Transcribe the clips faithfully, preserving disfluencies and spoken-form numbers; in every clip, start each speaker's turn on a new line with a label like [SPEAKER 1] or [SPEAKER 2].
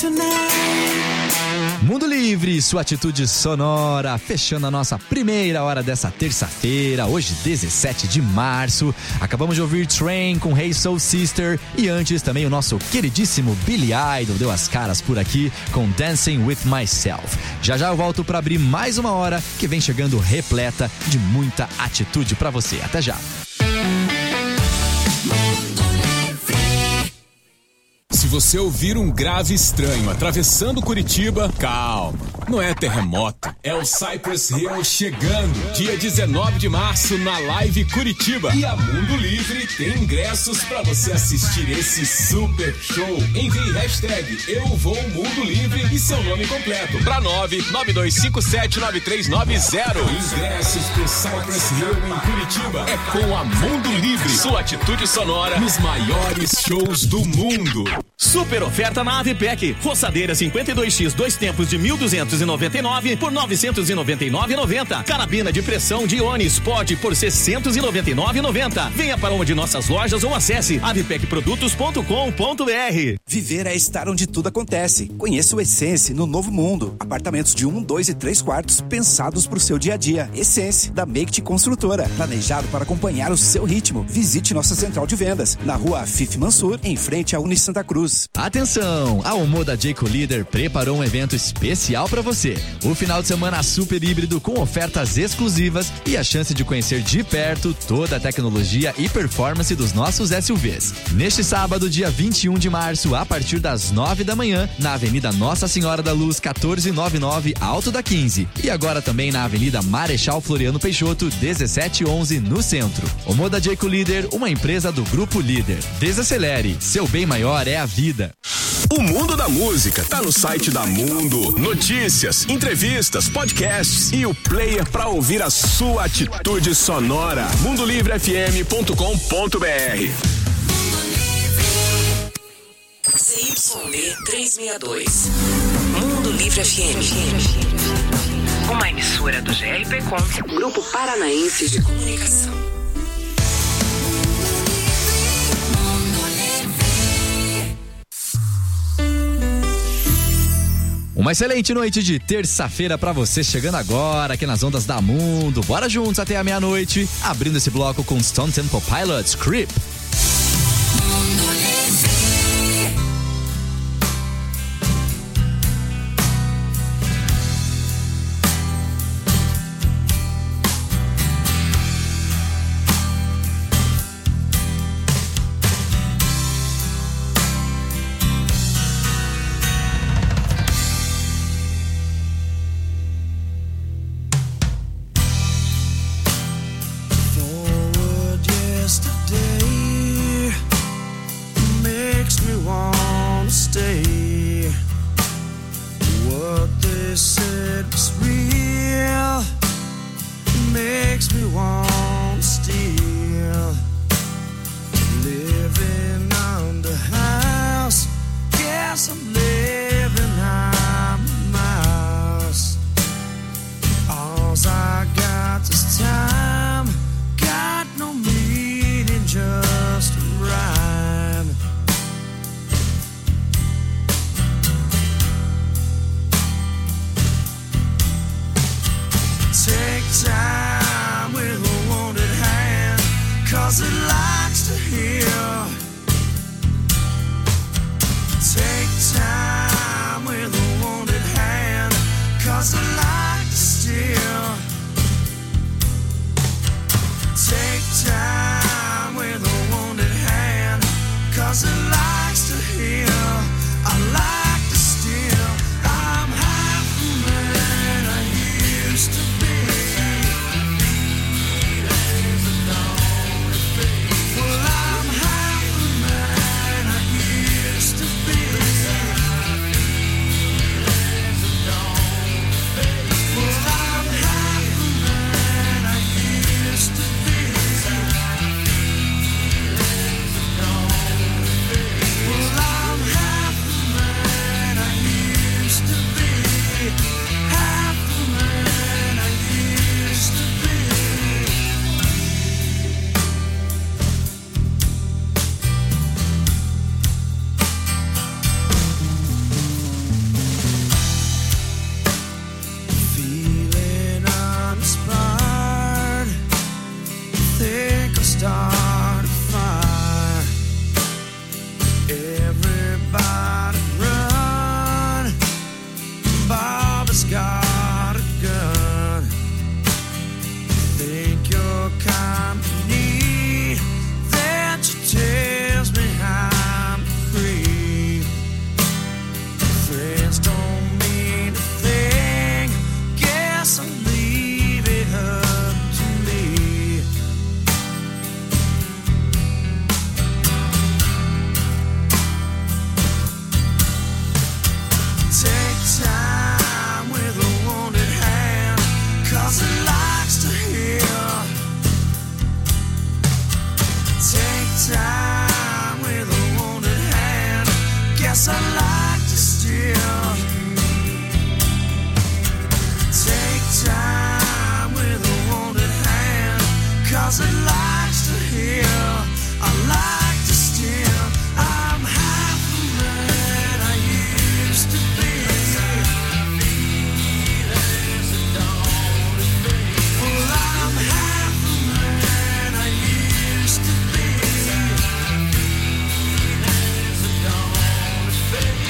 [SPEAKER 1] Mundo Livre, sua atitude sonora, fechando a nossa primeira hora dessa terça-feira, hoje dezessete de março. Acabamos de ouvir Train com Hey Soul Sister e antes também o nosso queridíssimo Billy Idol deu as caras por aqui com Dancing With Myself. Já já eu volto para abrir mais uma hora que vem chegando repleta de muita atitude para você. Até já.
[SPEAKER 2] Se você ouvir um grave estranho atravessando Curitiba, calma, não é terremoto, é o Cypress Hill chegando, dia dezenove de março na Live Curitiba. E a Mundo Livre tem ingressos pra você assistir esse super show. Envie hashtag Eu Vou Mundo Livre e seu nome completo pra nove nove dois cinco sete nove três nove zero. Ingressos pro Cypress Hill em Curitiba é com a Mundo Livre, sua atitude sonora nos maiores shows do mundo.
[SPEAKER 3] Super oferta na Avipec. Roçadeira cinquenta e dois x dois tempos de mil duzentos e noventa e nove por novecentos e noventa e nove reais e noventa centavos. Carabina de pressão de Ione Sport por seiscentos e noventa e nove reais e noventa centavos. Venha para uma de nossas lojas ou acesse avipec produtos ponto com ponto br.
[SPEAKER 4] Viver é estar onde tudo acontece. Conheça o Essence no Novo Mundo. Apartamentos de um, dois e três quartos pensados para o seu dia a dia. Essence, da Make Construtora. Planejado para acompanhar o seu ritmo. Visite nossa central de vendas na rua Afif Mansur, em frente à Uni Santa Cruz.
[SPEAKER 1] Atenção! A Omoda Jayco Leader preparou um evento especial para você. O final de semana super híbrido com ofertas exclusivas e a chance de conhecer de perto toda a tecnologia e performance dos nossos S U Vs. Neste sábado, dia vinte e um de março, a partir das nove da manhã, na Avenida Nossa Senhora da Luz, quatorze noventa e nove, Alto da quinze. E agora também na Avenida Marechal Floriano Peixoto, dezessete onze, no centro. Omoda Jayco Leader, uma empresa do Grupo Líder. Desacelere, seu bem maior é a vida.
[SPEAKER 2] O mundo da música tá no site da Mundo. Notícias, entrevistas, podcasts e o player pra ouvir a sua atitude sonora. mundo livre f m ponto com ponto b r.
[SPEAKER 5] C Y D trezentos e sessenta e dois. Mundo Livre F M. Uma emissora do G R P Com, Grupo Paranaense de Comunicação.
[SPEAKER 1] Uma excelente noite de terça-feira pra você, chegando agora aqui nas ondas da Mundo. Bora juntos até a meia-noite, abrindo esse bloco com Stone Temple Pilots, Creep.
[SPEAKER 6] Yesterday Take time with a wounded hand, 'cause it likes to heal. Take time with a wounded hand, guess I like to steal. Take time with a wounded hand, 'cause it likes to heal. I like to steal. I'm half the man I used to be. Well, I'm half the man I used to be.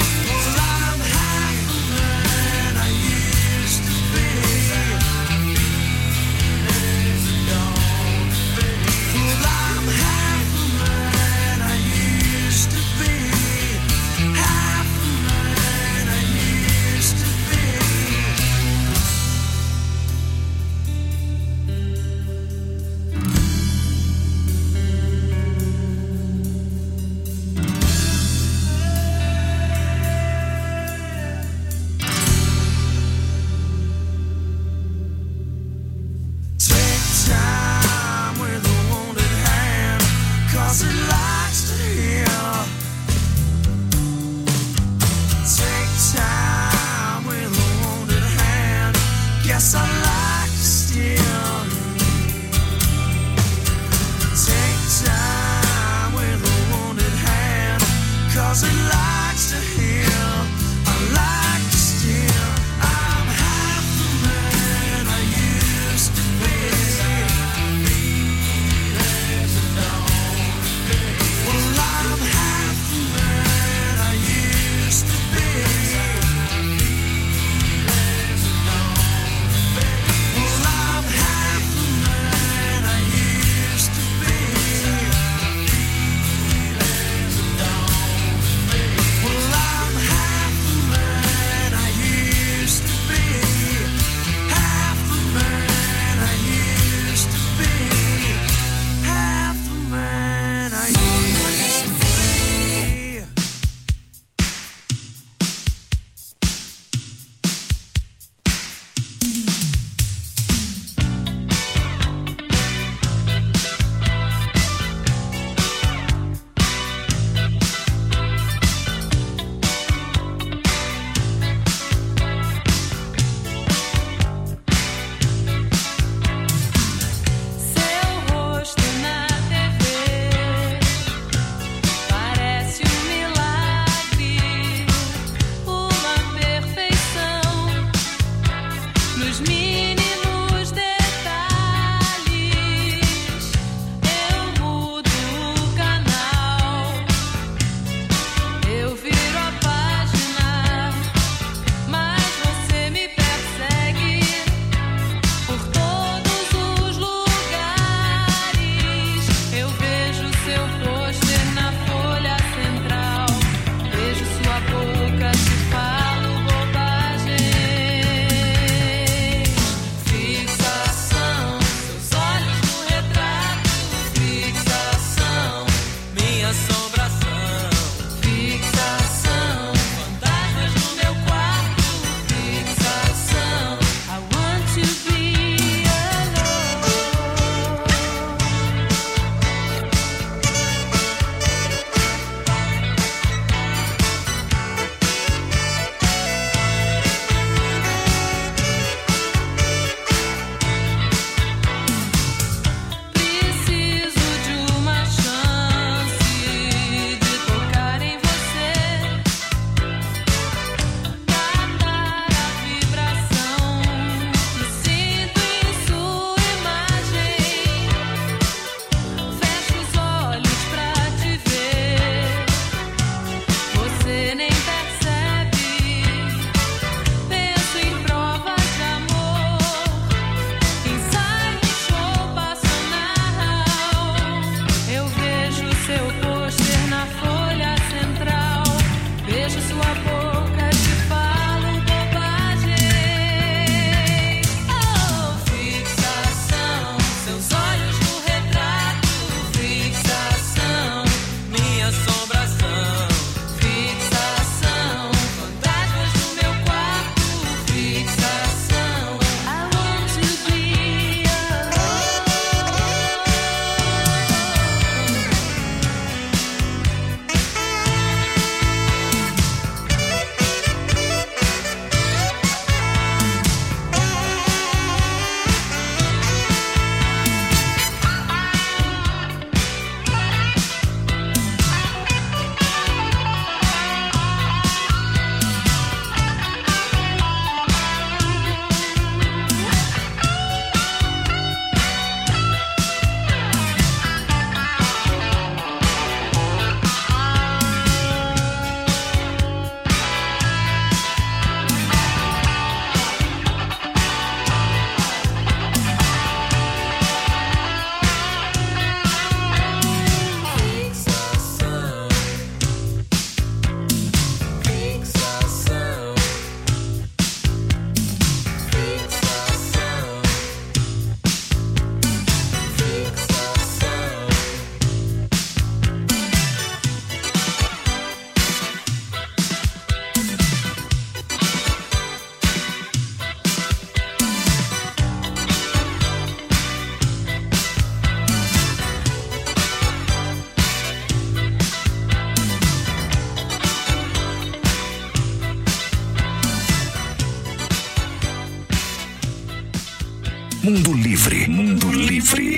[SPEAKER 7] Mundo Livre. Mundo Livre.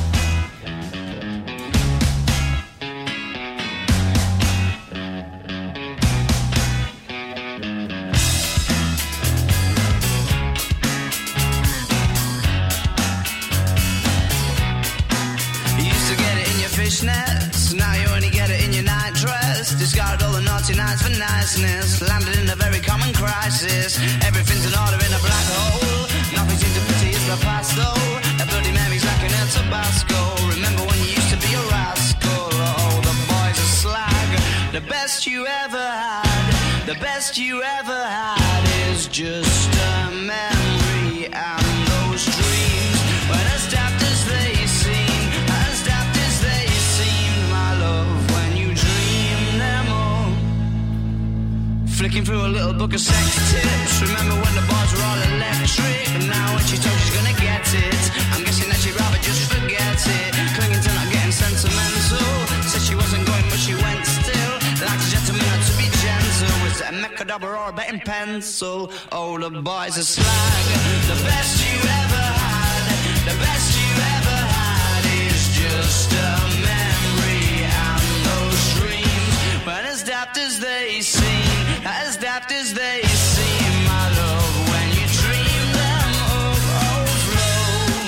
[SPEAKER 6] Fishnets, now you only get it in your night dress. Discarded all the naughty nights for niceness. Landed in a very common crisis. Everything's in order in a black hole. Nothing seems to pity is the past though. A Bloody Mary's like an El Tabasco. Remember when you used to be a rascal? Oh, the boys are slag. The best you ever had, the best you ever had is just a memory. And those dreams, when as daft as they seem, as daft as they seemed, my love, when you dream them all. Flicking through a little book of sex tips. Remember when the bars were all electric? And now when she told she's gonna get it, I'm guessing that she'd rather just forget it. Clinging to not getting sentimental. Said she wasn't going but she went still. Like a gentleman had to be gentle. Was it a Mechadobber or a betting pencil? Oh, the boys are slag. The best you ever had, the best you ever had is just a memory. And those dreams, when as daft as they seem, as daft as they seem, my love, when you dream them of overflow.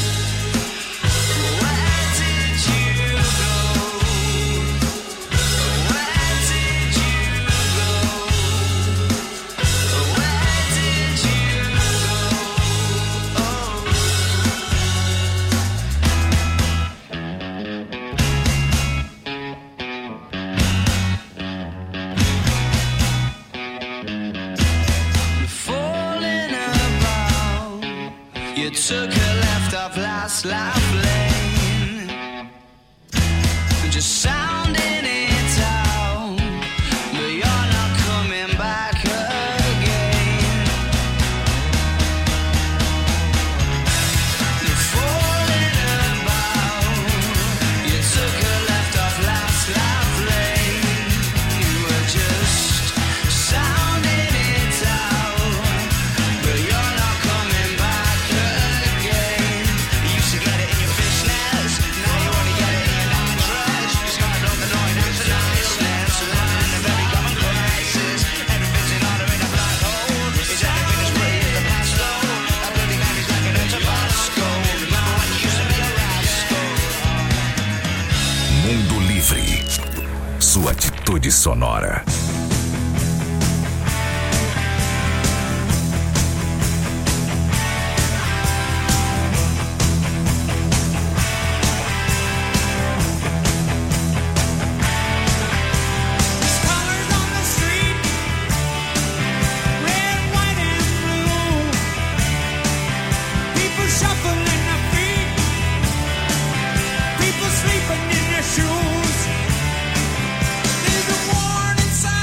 [SPEAKER 6] Where did you go? Where did you go? Where did you go? Oh. Falling about, you took a left off last life lane, just sounding it out, but you're not coming back again. You're falling about, you took a left off last life lane, you were just sounding it out, but you're not coming back again. You used to get it in your fishnets, now you only get it in your night dress. You just gotta love the noise and the niceness. Living in a very common crisis. Everything's in order in a black hole. Is everything as pretty as the past though? A Bloody Mary's like an El Tabasco. Remember when you used to be a rascal?
[SPEAKER 7] Mundo Livre. Sua atitude sonora.
[SPEAKER 6] Colors on the street, red, white, and blue. People shuffling their feet, people sleeping in their shoes. There's a warning sign.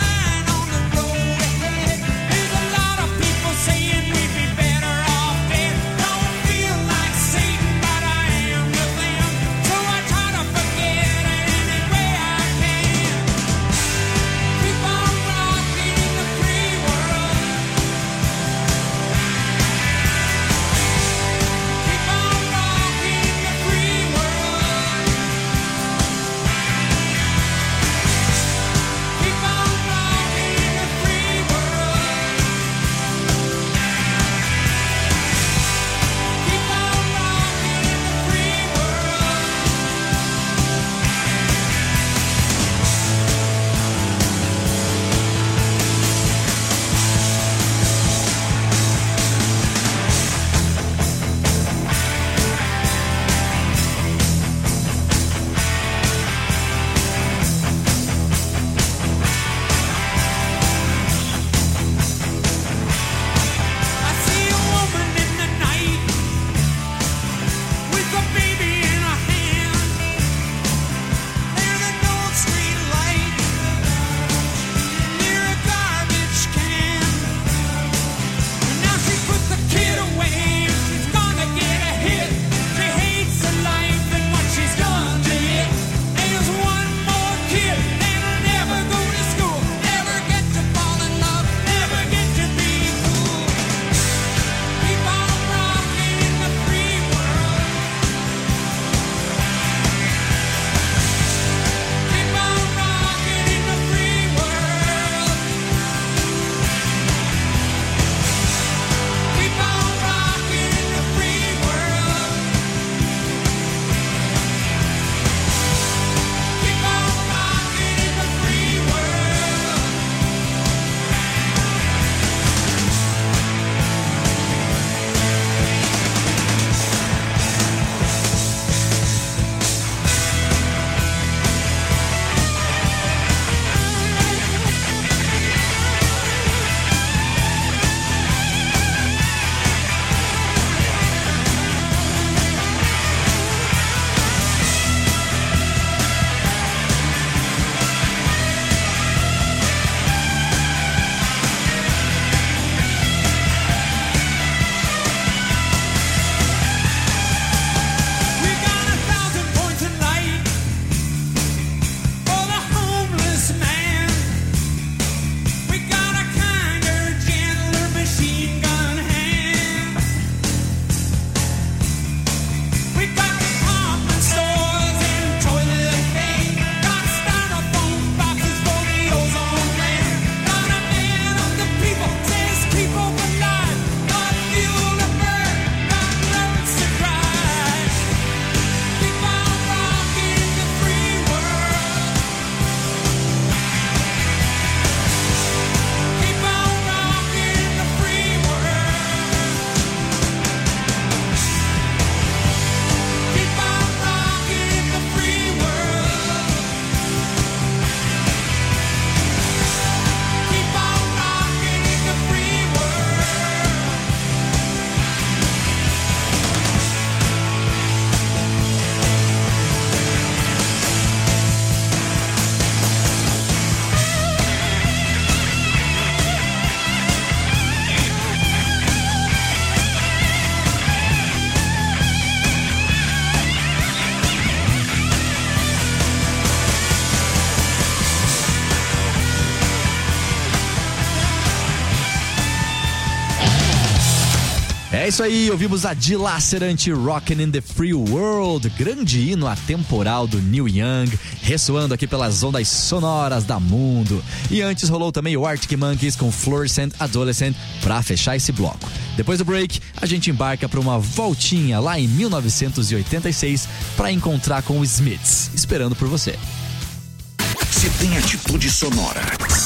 [SPEAKER 1] É isso aí, ouvimos a dilacerante Rockin' in the Free World, grande hino atemporal do Neil Young, ressoando aqui pelas ondas sonoras da Mundo. E antes rolou também o Arctic Monkeys com Fluorescent Adolescent pra fechar esse bloco. Depois do break, a gente embarca para uma voltinha lá em mil novecentos e oitenta e seis para encontrar com os Smiths, esperando por você.
[SPEAKER 7] Se tem atitude sonora,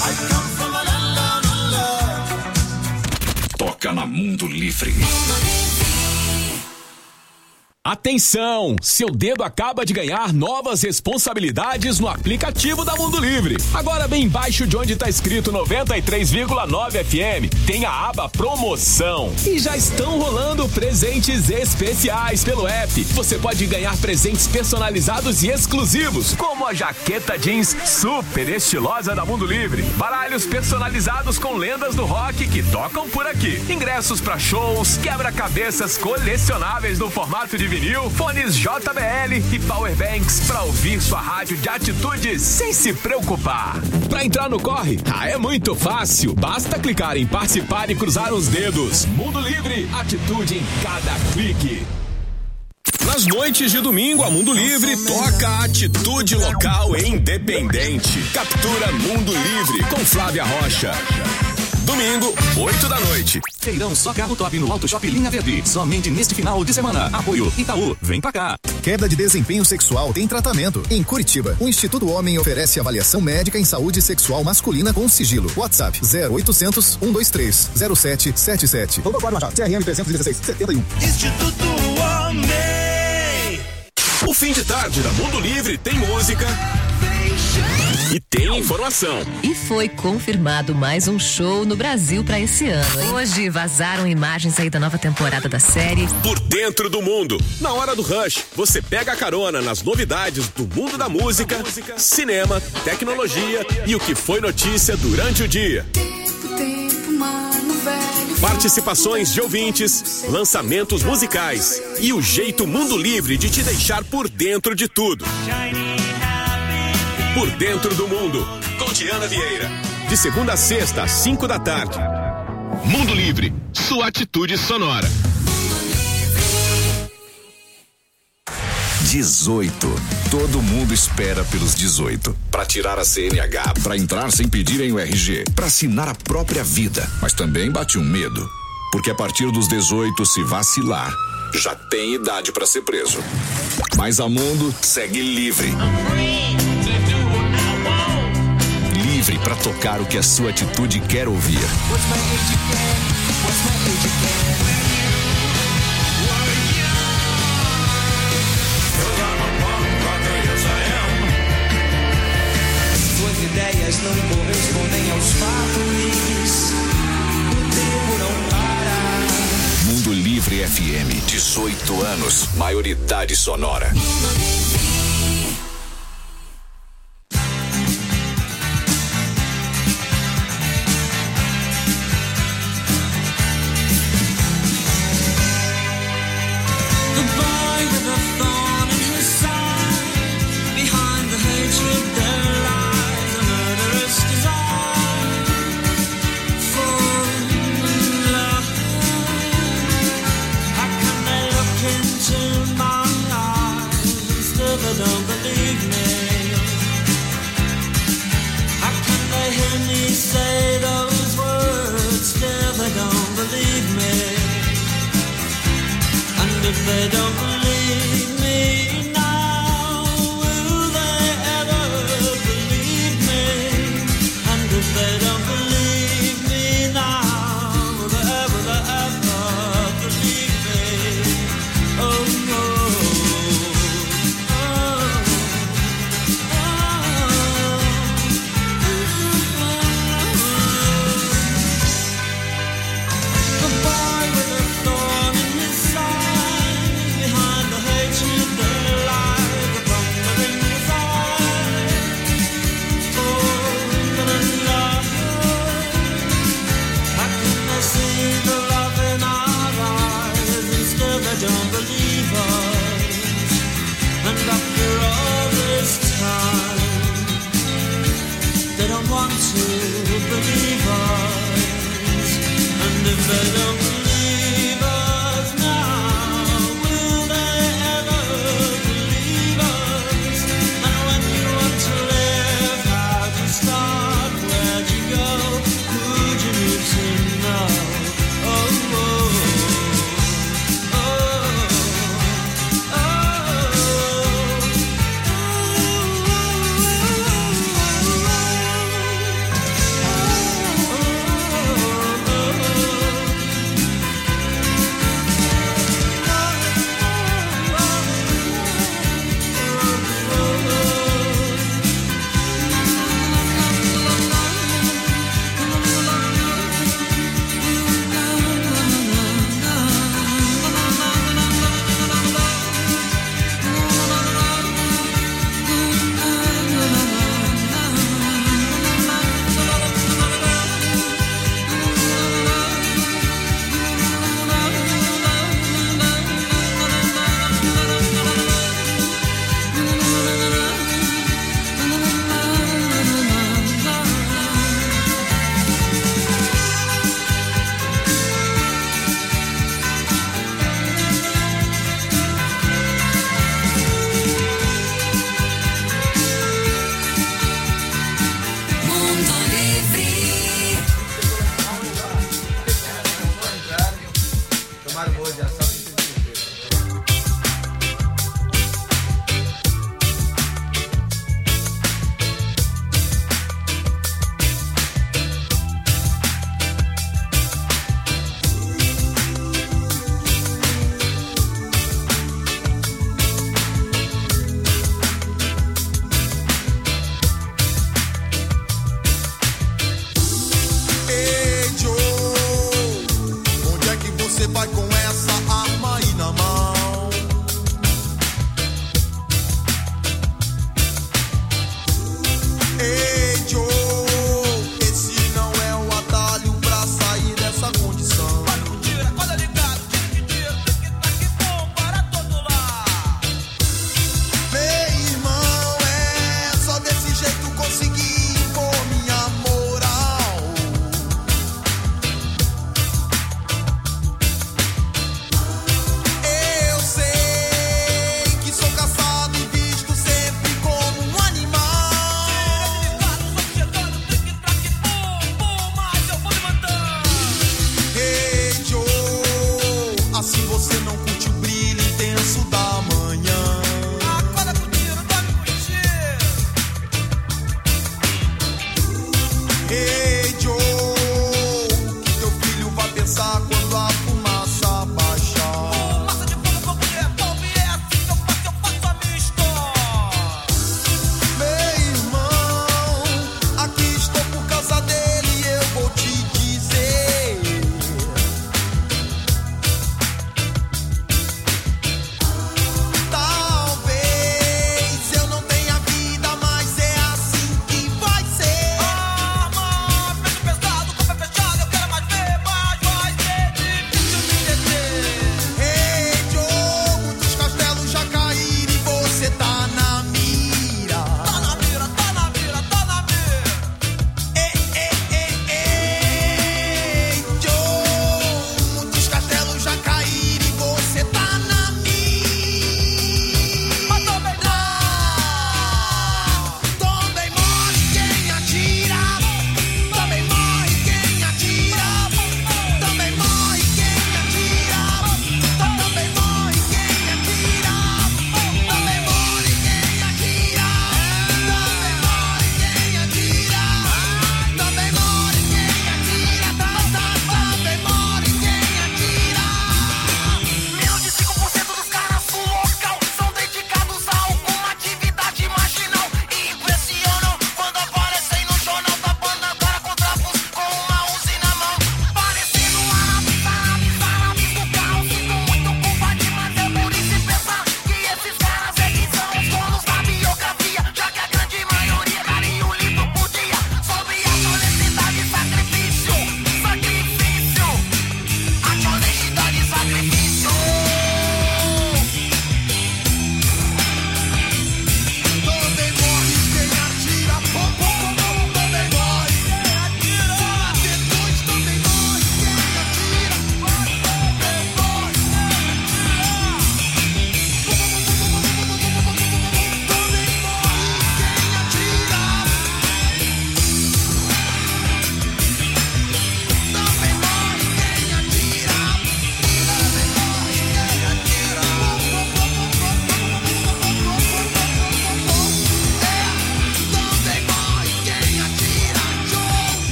[SPEAKER 7] toca na Mundo Livre.
[SPEAKER 2] Atenção! Seu dedo acaba de ganhar novas responsabilidades no aplicativo da Mundo Livre. Agora bem embaixo de onde está escrito noventa e três vírgula nove F M, tem a aba Promoção. E já estão rolando presentes especiais pelo app. Você pode ganhar presentes personalizados e exclusivos, como a jaqueta jeans super estilosa da Mundo Livre, baralhos personalizados com lendas do rock que tocam por aqui, ingressos para shows, quebra-cabeças colecionáveis no formato de vinil, fones J B L e powerbanks para ouvir sua rádio de atitude sem se preocupar. Para entrar no corre, ah, é muito fácil. Basta clicar em participar e cruzar os dedos. Mundo Livre, atitude em cada clique. Nas noites de domingo, a Mundo Livre toca a atitude local e independente. Captura Mundo Livre com Flávia Rocha. Domingo, oito da noite.
[SPEAKER 3] Feirão Só Carro Top no Auto Shop Linha Verde. Somente neste final de semana. Apoio Itaú. Vem pra cá.
[SPEAKER 8] Queda de desempenho sexual tem tratamento. Em Curitiba, o Instituto Homem oferece avaliação médica em saúde sexual masculina com sigilo. WhatsApp zero oitocentos, um dois três, zero sete sete sete. Ou pode baixar C R M trezentos e dezesseis, setenta e um.
[SPEAKER 6] Instituto Homem.
[SPEAKER 2] O fim de tarde da Mundo Livre tem música e tem informação.
[SPEAKER 9] E foi confirmado mais um show no Brasil pra esse ano, hein? Hoje vazaram imagens aí da nova temporada da série
[SPEAKER 2] Por Dentro do Mundo. Na hora do rush, você pega a carona nas novidades do mundo da música, cinema, tecnologia e o que foi notícia durante o dia. Participações de ouvintes, lançamentos musicais e o jeito Mundo Livre de te deixar por dentro de tudo. Por Dentro do Mundo, com Diana Vieira. De segunda a sexta, às cinco da tarde. Mundo Livre, sua atitude sonora.
[SPEAKER 7] dezoito. Todo mundo espera pelos dezoito. Para tirar a C N H, para entrar sem pedirem o R G, para assinar a própria vida. Mas também bate um medo. Porque a partir dos dezoito, se vacilar, já tem idade para ser preso. Mas a Mundo segue livre. Livre para tocar o que a sua atitude quer ouvir.
[SPEAKER 6] Suas ideias não correspondem aos fatos. O tempo não para.
[SPEAKER 7] Mundo Livre F M, dezoito anos, maioridade sonora.
[SPEAKER 6] Believe us, and if they don't believe us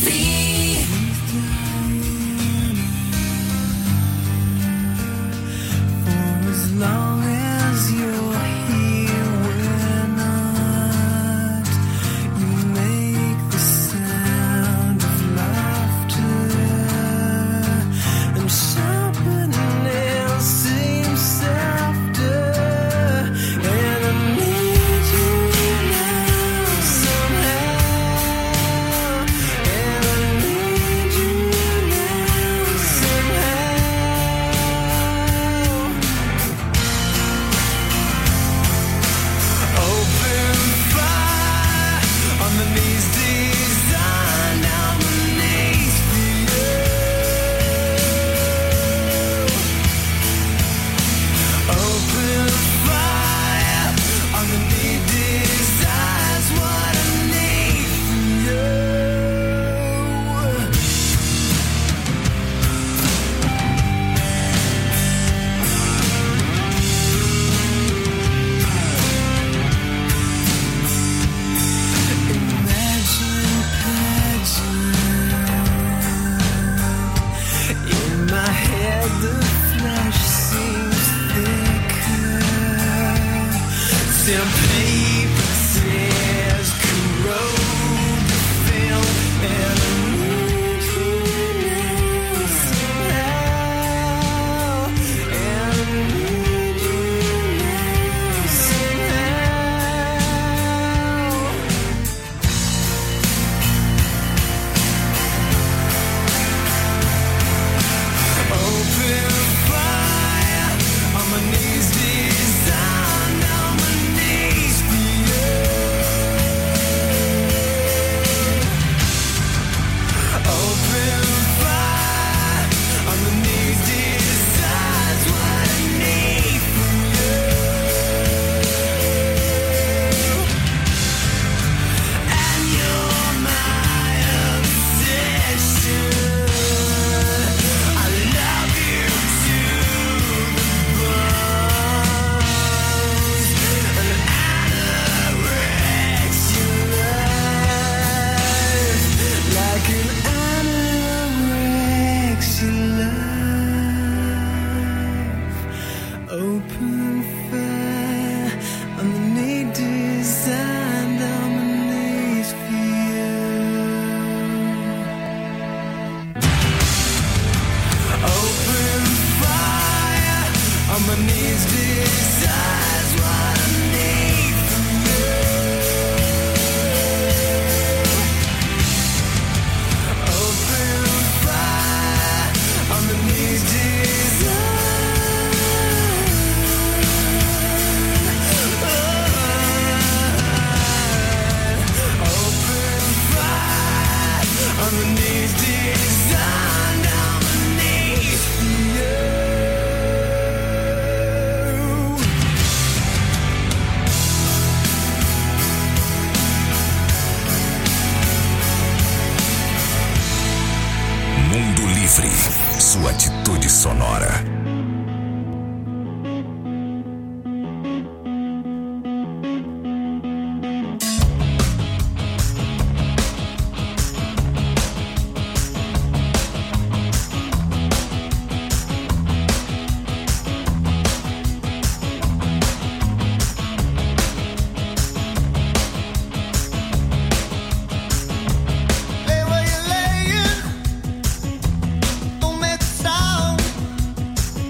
[SPEAKER 6] Livre. For as long as you're here, we're not. You make the sound of laughter, and sharper nails seem softer. And I need you now somehow. And I need you now somehow. Open fire on the knees designed on my knees for you. Open fire on the knee desires what I need from you. Imagine pageant. In my head the flesh seems thicker. Some paper says corrode the film, and I need you now somehow. And I need you now somehow. Open fire on my knees designed on my knees for you. Open fire on the knees desires what I need from you. And you're my obsession. I love you to the bones. An anorexia love, like an anorexia love. Open fire on the knee designed on my knees for you. Open fire on my knees desires what I need from you. Open fire on the knees desires. Open fire on the knees designed on my knees for you.
[SPEAKER 7] Mundo Livre, sua atitude sonora.
[SPEAKER 6] Lay where you're laying, don't make a sound.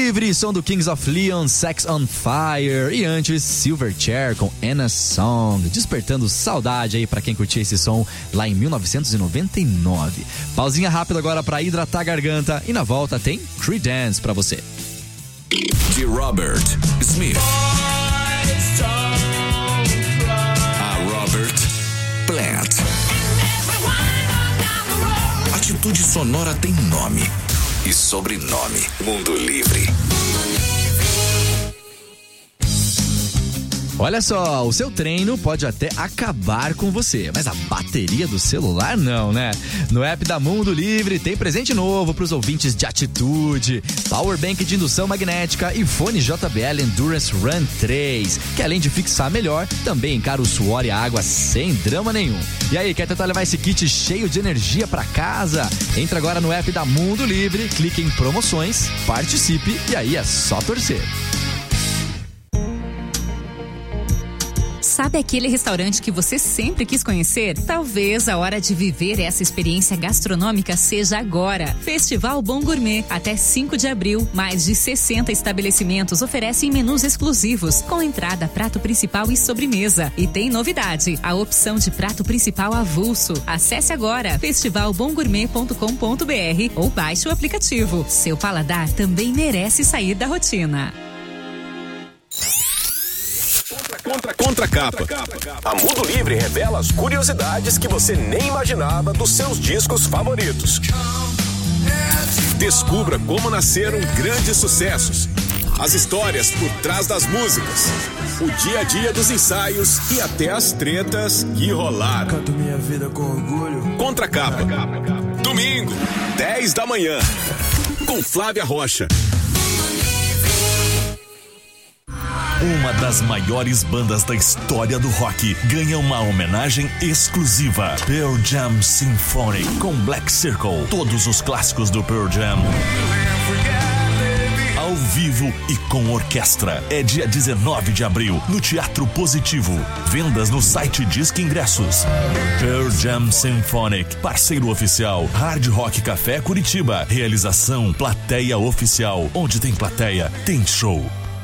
[SPEAKER 1] Livre, som do Kings of Leon, Sex on Fire. E antes, Silverchair com Anna Song, despertando saudade aí pra quem curtia esse som lá em mil novecentos e noventa e nove. Pausinha rápida agora pra hidratar a garganta e na volta tem Creedence pra você.
[SPEAKER 7] De Robert Smith a Robert Plant. Atitude Sonora tem nome e sobrenome. Mundo Livre.
[SPEAKER 1] Olha só, o seu treino pode até acabar com você, mas a bateria do celular não, né? No app da Mundo Livre tem presente novo para os ouvintes de Atitude, Power Bank de indução magnética e fone J B L Endurance Run três, que além de fixar melhor, também encara o suor e a água sem drama nenhum. E aí, quer tentar levar esse kit cheio de energia para casa? Entra agora no app da Mundo Livre, clique em promoções, participe e aí é só torcer.
[SPEAKER 10] Sabe aquele restaurante que você sempre quis conhecer? Talvez a hora de viver essa experiência gastronômica seja agora. Festival Bom Gourmet, até cinco de abril. Mais de sessenta estabelecimentos oferecem menus exclusivos, com entrada, prato principal e sobremesa. E tem novidade, a opção de prato principal avulso. Acesse agora festival bom gourmet ponto com ponto b r ou baixe o aplicativo. Seu paladar também merece sair da rotina.
[SPEAKER 2] Contra, contra capa. A Mundo Livre revela as curiosidades que você nem imaginava dos seus discos favoritos. Descubra como nasceram grandes sucessos, as histórias por trás das músicas, o dia a dia dos ensaios e até as tretas que rolaram.
[SPEAKER 6] Canto minha vida com orgulho.
[SPEAKER 2] Contra capa. Domingo, dez da manhã, com Flávia Rocha.
[SPEAKER 11] Uma das maiores bandas da história do rock ganha uma homenagem exclusiva. Pearl Jam Symphony com Black Circle. Todos os clássicos do Pearl Jam ao vivo e com orquestra. É dia dezenove de abril no Teatro Positivo. Vendas no site Disque Ingressos. Pearl Jam Symphonic, parceiro oficial Hard Rock Café Curitiba. Realização Plateia Oficial. Onde tem plateia, tem show.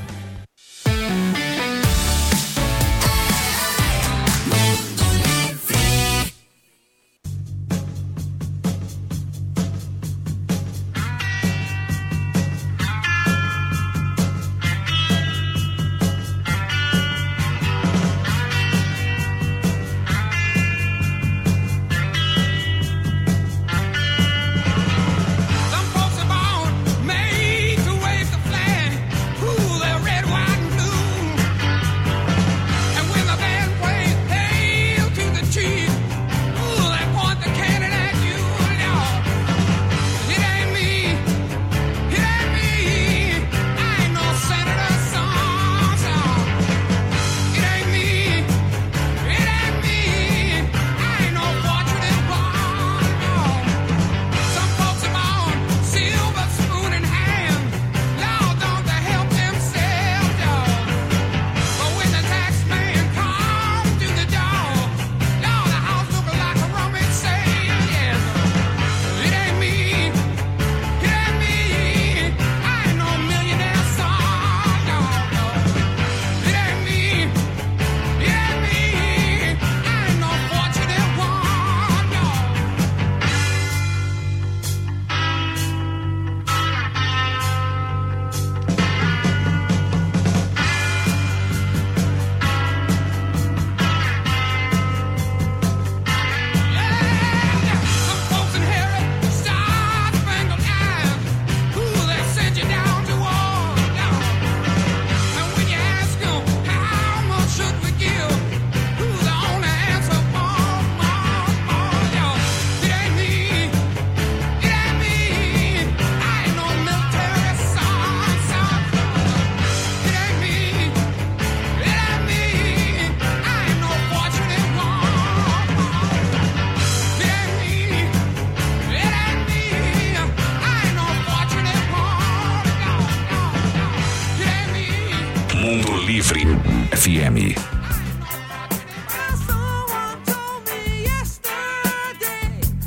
[SPEAKER 7] F M.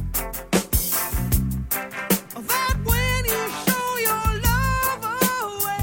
[SPEAKER 6] That when you show your love away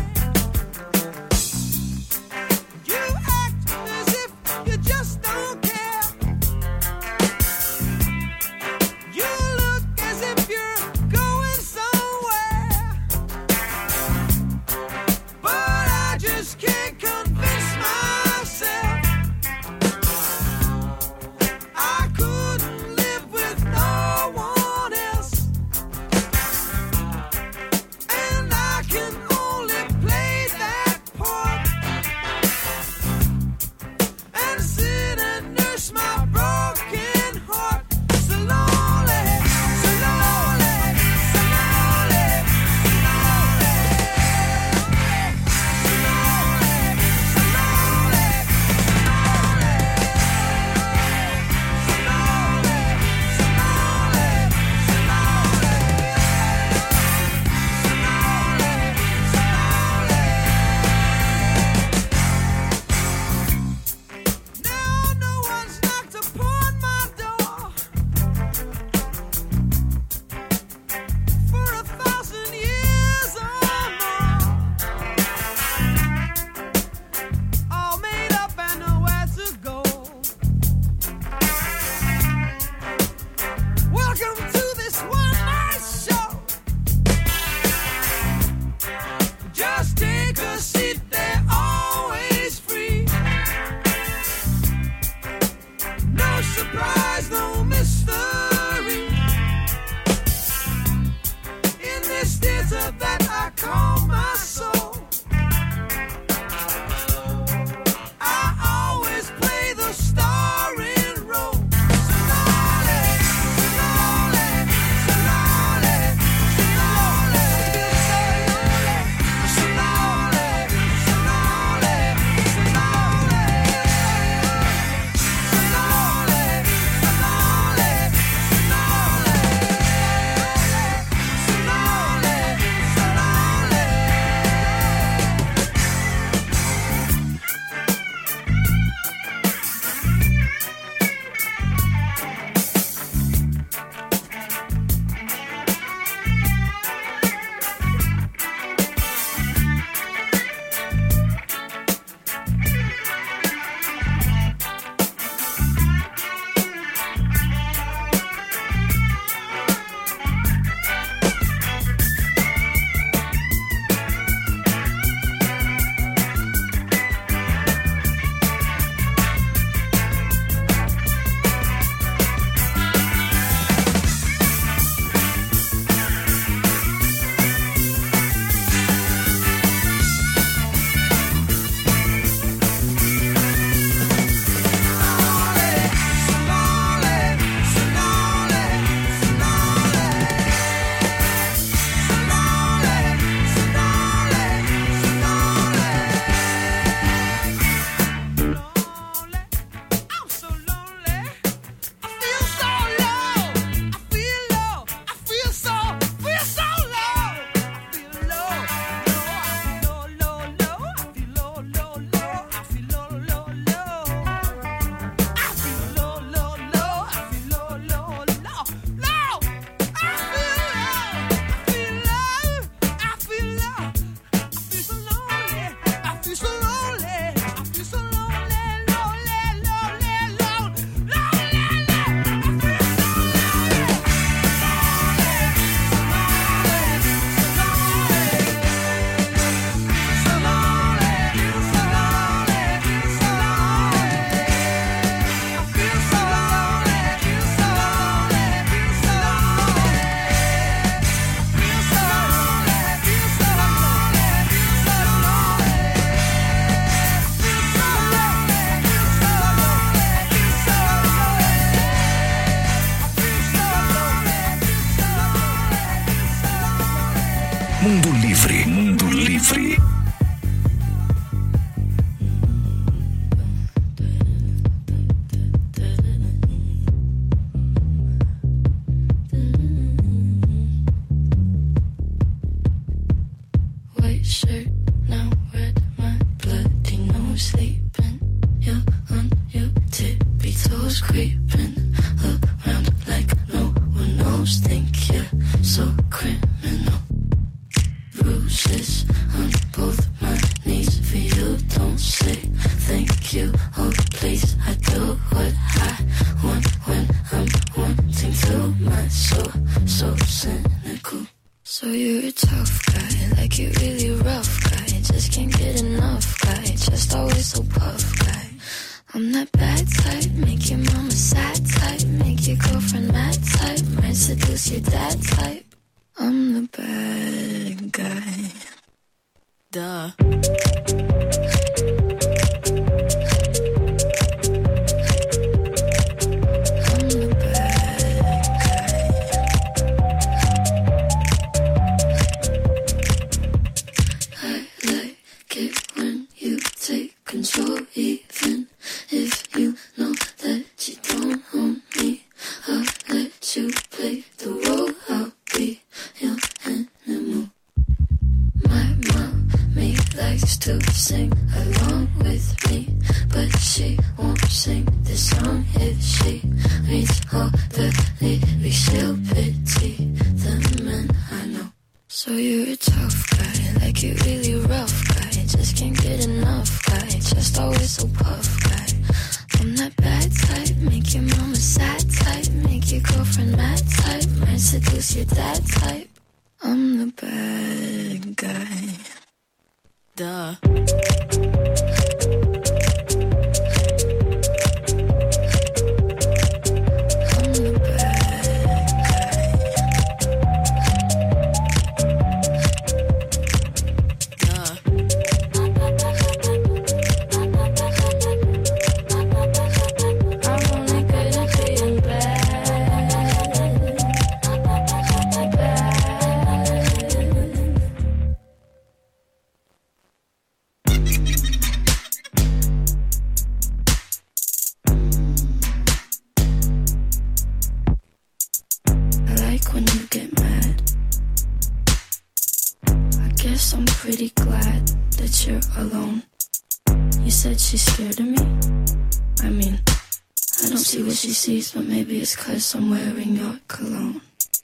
[SPEAKER 7] Mundo Livre. Mundo Livre.
[SPEAKER 12] White shirt, now red, my bloody nose sleeping. You're on your tippy toes, creeping around like no one knows. Think you're so criminal. Bruises on both my knees for you. Don't say thank you. Oh please, I do what I want when I'm wanting to. My soul so cynical. So you're a tough guy, like you're really rough guy. Just can't get enough guy, just always so puff guy. I'm that bad type, make your mama sad type, make your girlfriend mad type, might seduce your dad type. I'm the bad guy. Duh. Control, even if you know that you don't own me. I'll let you play the role, I'll be your animal. My mommy likes to sing along with me, but she won't sing this song if she reads all the lyrics. She'll pity the men I know. So you're a tough guy, like you're really rough guy. Just can't get enough guy, just always so puff guy. I'm that bad type, make your mama sad type, make your girlfriend mad type, might seduce your dad type. I'm the bad guy. Duh. I'm pretty glad that you're alone. You said she's scared of me? I mean, I don't see what she sees, but maybe it's 'cause I'm wearing your cologne.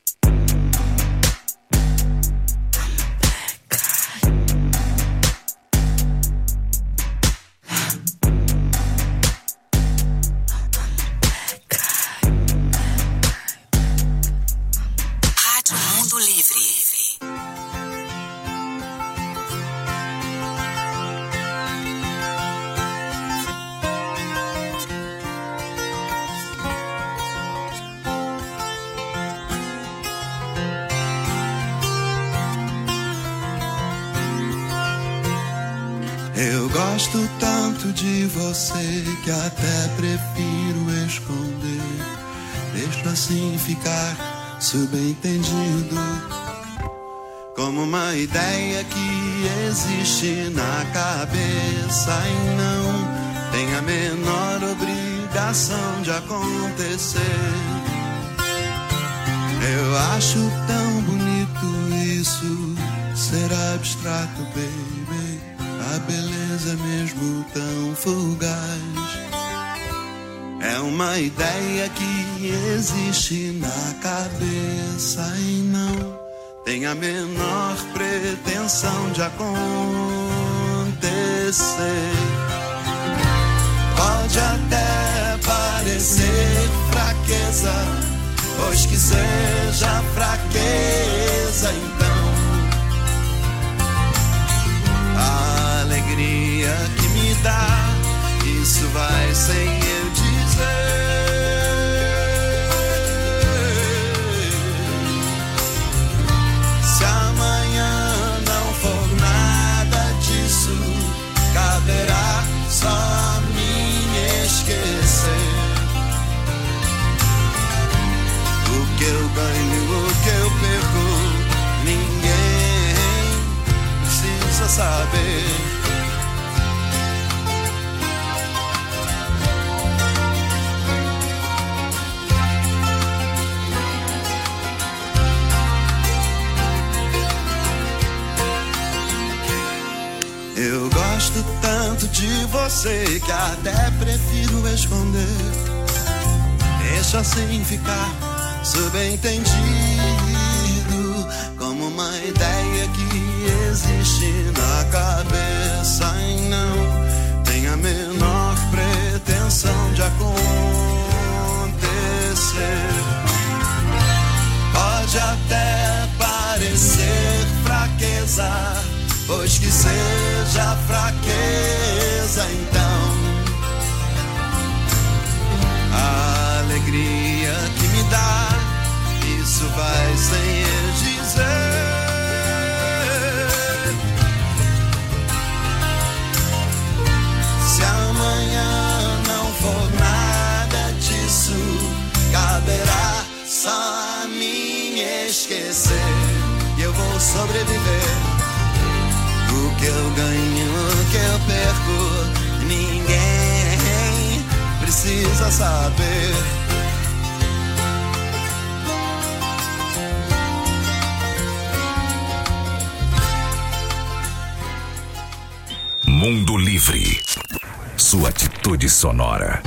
[SPEAKER 13] Eu gosto tanto de você que até prefiro esconder. Deixo assim ficar subentendido, como uma ideia que existe na cabeça e não tem a menor obrigação de acontecer. Eu acho tão bonito isso, ser abstrato, baby. A beleza mesmo tão fugaz é uma ideia que existe na cabeça e não tem a menor pretensão de acontecer. Pode até parecer fraqueza, pois que seja fraqueza, então a alegria que me dá, isso vai sem eu dizer. Se amanhã não for nada disso, caberá só a mim esquecer. O que eu ganho, o que eu perco, ninguém saber. Eu gosto tanto de você que até prefiro esconder. Deixa assim ficar subentendido, como uma ideia que existe na cabeça e não tem a menor pretensão de acontecer. Pode até parecer fraqueza, pois que seja fraqueza então. A alegria que me dá, isso vai sem dizer. Se amanhã não for nada disso, caberá só a mim esquecer. E eu vou sobreviver. O que eu ganho, o que eu perco, ninguém precisa saber.
[SPEAKER 7] Mundo Livre. Sua atitude sonora.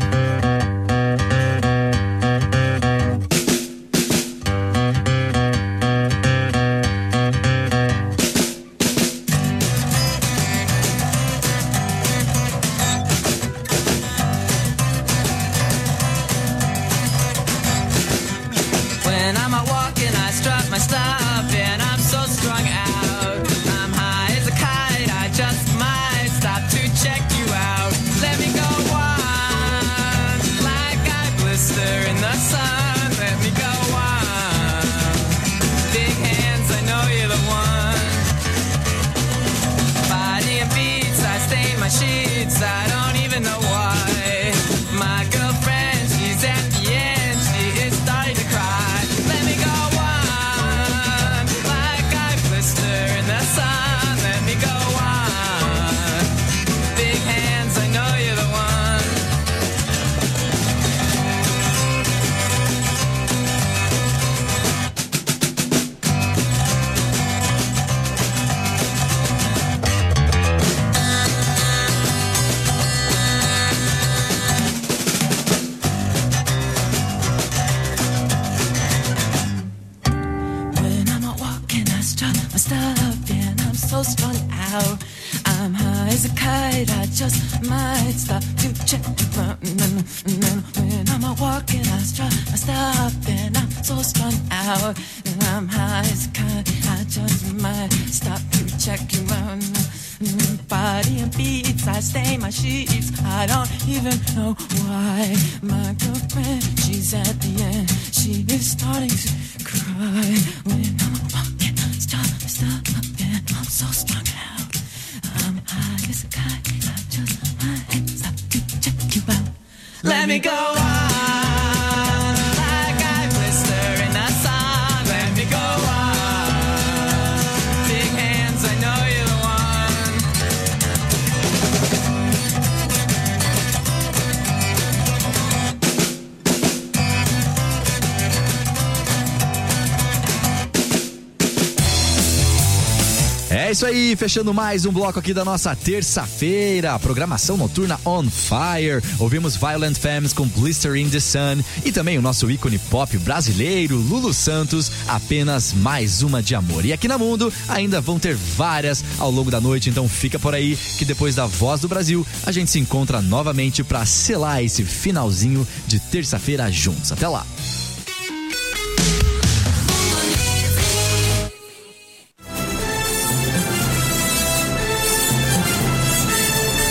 [SPEAKER 1] É isso aí, fechando mais um bloco aqui da nossa terça-feira, programação noturna on fire. Ouvimos Violent Femmes com Blister in the Sun e também o nosso ícone pop brasileiro, Lulu Santos, Apenas Mais Uma de Amor. E aqui na Mundo ainda vão ter várias ao longo da noite, então fica por aí que depois da Voz do Brasil a gente se encontra novamente para selar esse finalzinho de terça-feira juntos. Até lá!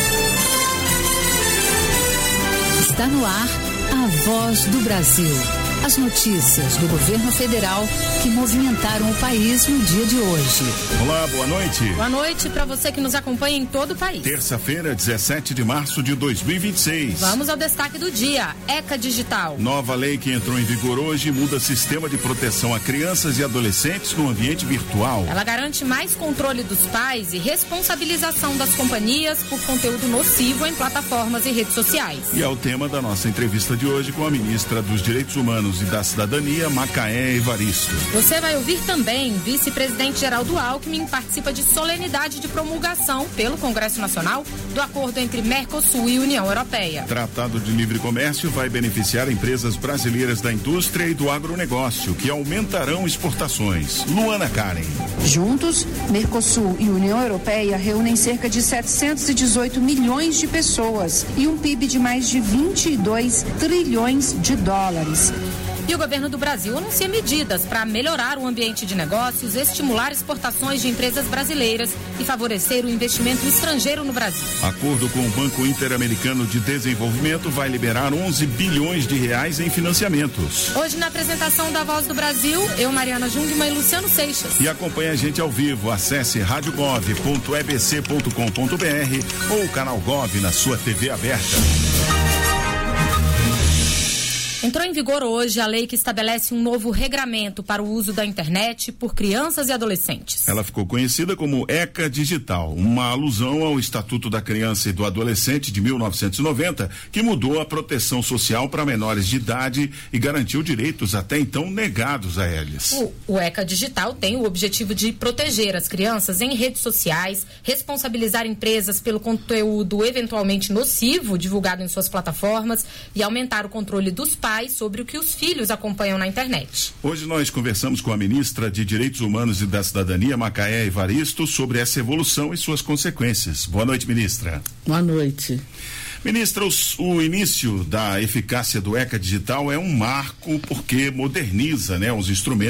[SPEAKER 10] Está no ar a Voz do Brasil.
[SPEAKER 14] As notícias do governo federal que movimentaram o país no dia de hoje.
[SPEAKER 15] Olá, boa noite.
[SPEAKER 16] Boa noite para você que nos acompanha em todo o país.
[SPEAKER 15] Terça-feira, dezessete de março de dois mil e vinte e seis.
[SPEAKER 16] Vamos ao destaque do dia. ECA Digital.
[SPEAKER 15] Nova lei que entrou em vigor hoje muda sistema de proteção a crianças e adolescentes no ambiente virtual.
[SPEAKER 16] Ela garante mais controle dos pais e responsabilização das companhias por conteúdo nocivo em plataformas e redes sociais.
[SPEAKER 15] E é o tema da nossa entrevista de hoje com a ministra dos Direitos Humanos e da Cidadania, Macaé Evaristo.
[SPEAKER 16] Você vai ouvir também vice-presidente Geraldo Alckmin participa de solenidade de promulgação pelo Congresso Nacional do acordo entre Mercosul e União Europeia.
[SPEAKER 15] Tratado de livre comércio vai beneficiar empresas brasileiras da indústria e do agronegócio, que aumentarão exportações. Luana Karen.
[SPEAKER 17] Juntos, Mercosul e União Europeia reúnem cerca de setecentos e dezoito milhões de pessoas e um P I B de mais de vinte e dois trilhões de dólares.
[SPEAKER 16] E o governo do Brasil anuncia medidas para melhorar o ambiente de negócios, estimular exportações de empresas brasileiras e favorecer o investimento estrangeiro no Brasil.
[SPEAKER 15] Acordo com o Banco Interamericano de Desenvolvimento vai liberar onze bilhões de reais em financiamentos.
[SPEAKER 16] Hoje, na apresentação da Voz do Brasil, eu, Mariana Jungmann e Luciano Seixas.
[SPEAKER 15] E acompanhe a gente ao vivo. Acesse rádio gov ponto e b c ponto com ponto b r ou o canal Gov na sua T V aberta.
[SPEAKER 16] Entrou em vigor hoje a lei que estabelece um novo regramento para o uso da internet por crianças e adolescentes.
[SPEAKER 15] Ela ficou conhecida como ECA Digital, uma alusão ao Estatuto da Criança e do Adolescente de mil novecentos e noventa, que mudou a proteção social para menores de idade e garantiu direitos até então negados a eles.
[SPEAKER 16] O, o ECA Digital tem o objetivo de proteger as crianças em redes sociais, responsabilizar empresas pelo conteúdo eventualmente nocivo divulgado em suas plataformas e aumentar o controle dos pais sobre o que os filhos acompanham na internet.
[SPEAKER 15] Hoje nós conversamos com a ministra de Direitos Humanos e da Cidadania, Macaé Evaristo, sobre essa evolução e suas consequências. Boa noite, ministra.
[SPEAKER 18] Boa noite.
[SPEAKER 15] Ministra, os, o início da eficácia do ECA Digital é um marco porque moderniza, né, os instrumentos